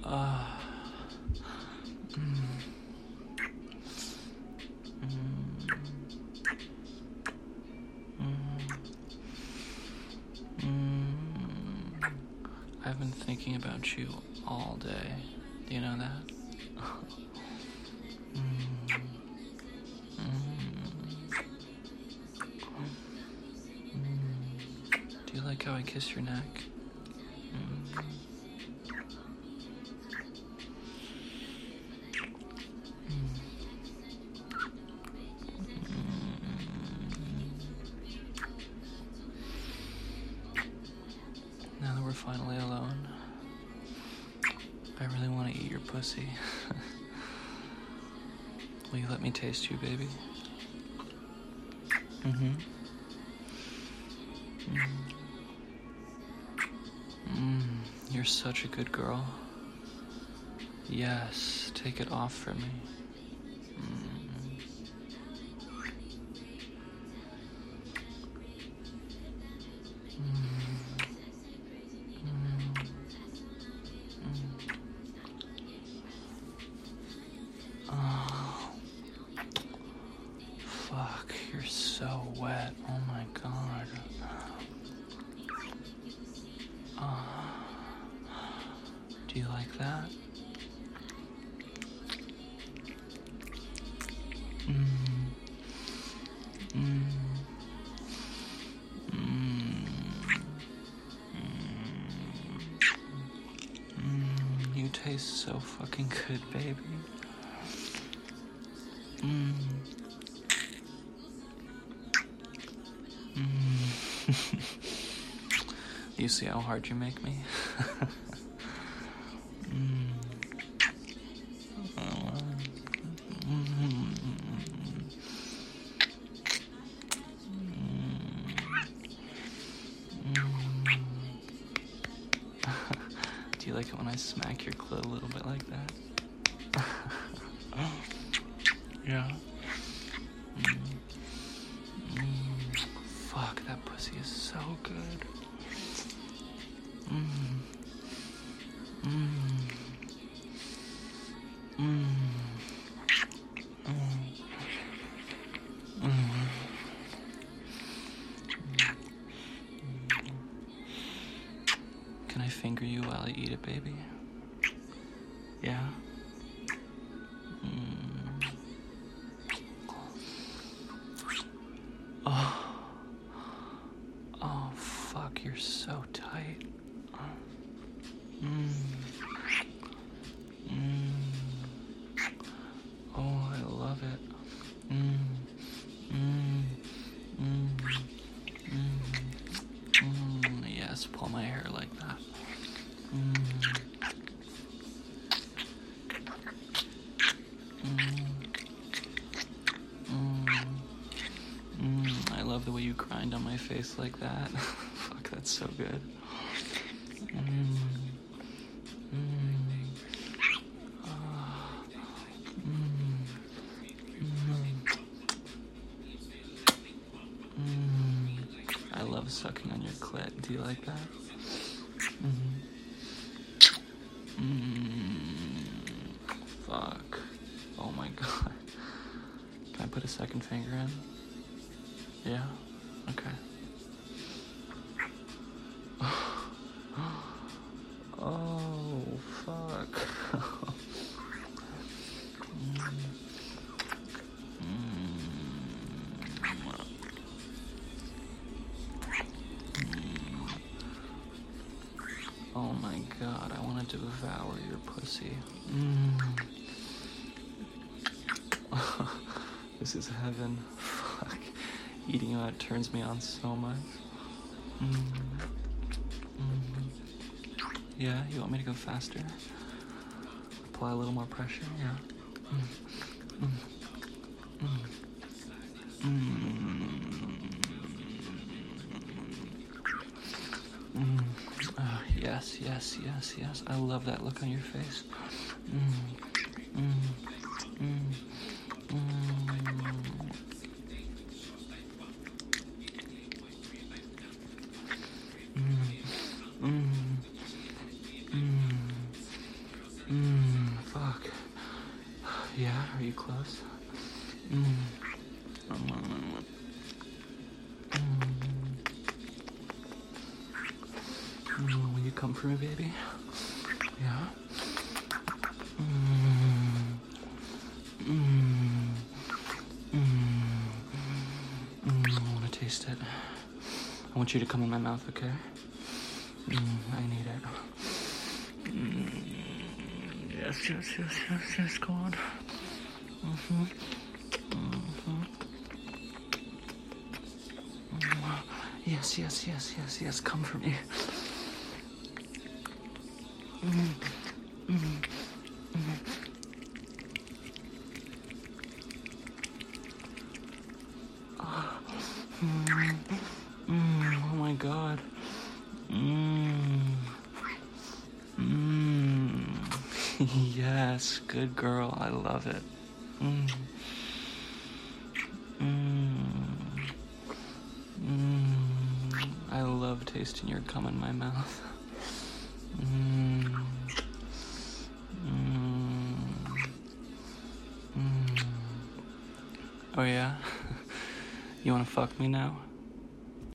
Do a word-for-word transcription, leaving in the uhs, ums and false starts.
Uh, mm, mm, mm, mm. I've been thinking about you all day. Do you know that? mm, mm, mm. Do you like how I kiss your neck? Mm. Now that we're finally alone, I really want to eat your pussy. Will you let me taste you, baby? Mm-hmm. Mm. Mm. You're such a good girl. Yes, take it off for me. Mm. Mm. Oh, fuck, you're so wet. Oh my god. Oh. Do you like that? Mm. Mm. Mm. Mm. You taste so fucking good, baby. Mm. Mm. You see how hard you make me? mm. Uh, mm. Mm. Do you like it when I smack your clit a little bit like that? Yeah. Mm. Mm. Fuck, that pussy is so good. Mm. Mm. Mm. Mm. Mm. Can I finger you while I eat it, baby? Yeah? Mm. Oh. Oh, fuck, you're so tight. Mm. Mm. Oh, I love it. Mm. Mm. Mm. Mm. Mm. Yes, pull my hair like that. Mm. Mm. Mm. Mm. I love the way you grind on my face like that. Fuck, that's so good. Mm. Mm. Ah. Mm. Mm. Mm. I love sucking on your clit. Do you like that? Mm-hmm. Mm. Fuck. Oh my god. Can I put a second finger in? Yeah? Okay. Oh, fuck. mm. Mm. Oh my god, I want to devour your pussy. Mm. This is heaven. Fuck. Eating you out turns me on so much. Mm. Mm. Yeah, you want me to go faster? Apply a little more pressure? Yeah. Mm. Mm. Mm. Mm. Mm. Oh, yes, yes, yes, yes. I love that look on your face. Mm. Mm. Mm. Mm. Mm. Mm. Yeah, are you close? Mm. Mm. Mm. Will you come for me, baby? Yeah? Mm. Mm. Mm. Mm. I want to taste it. I want you to come in my mouth, okay? Mm. I need it. Mm. Yes, yes, yes, yes, yes, go on. Mm-hmm. Mm-hmm. Yes, yes, yes, yes, yes, come for me. Mm. Mm. Mm. Oh. Mm. Mm. Oh my God. Mm. Mm. Yes, good girl. I love it. Mm. Mm. Mm. I love tasting your cum in my mouth. Mm. Mm. Mm. Oh yeah? You wanna fuck me now?